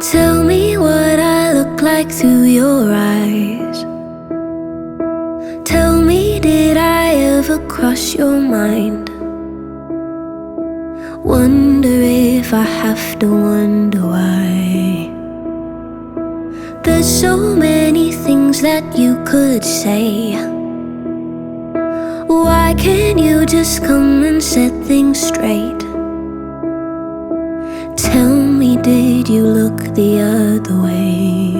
Tell me what I look like through your eyes. Tell me, did I ever cross your mind? Wonder if I have to wonder why. There's so many things that you could say. Why can't you just come and set things straight? Tell me, did you look the other way?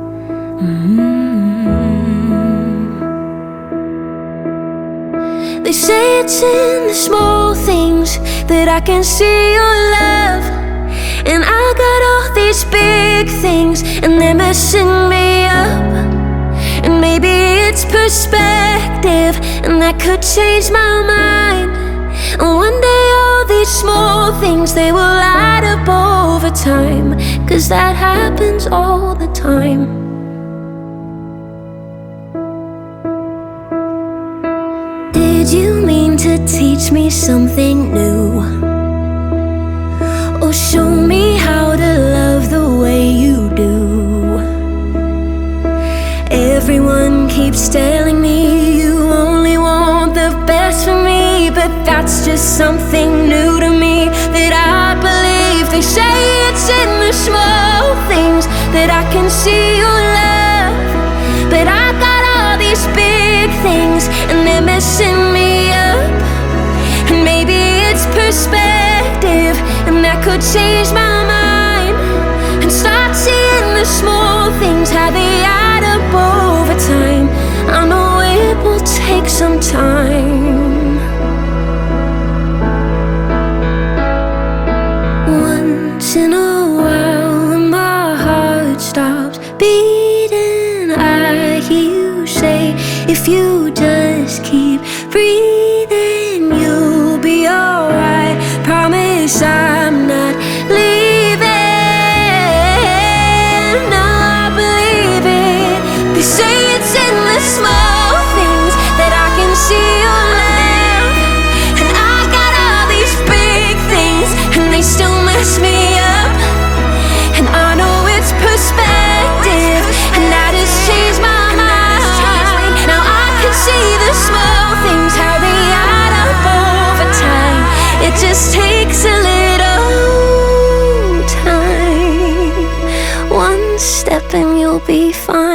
They say it's in the small things that I can see your love. And I got all these big things and they're messing me up. And maybe it's perspective, and that could change my mind. And one day all these small things, they will add up over time, 'cause that happens all the time. Did you mean to teach me something new? Or show me how to love the way you do? Everyone keeps telling me you only want the best for me, but that's just something new to me that I believe. They say it's in the small things that I can see your love, but I got all these big things and they're messing me up. And maybe it's perspective, and that could change my mind, and start seeing the small things, how they add up over time. I know it will take some time. Once in a while when my heart stops beating, I hear you say, if you just keep breathing, you'll be alright. Promise I'm not leaving. No, I believe it. They say it's in the small things that I can see your love, and I got all these big things and they still mess me up. And I know it's perspective, and that has changed my mind. Now I can see the small things, how they add up over time. It just takes a little time. One step and you'll be fine.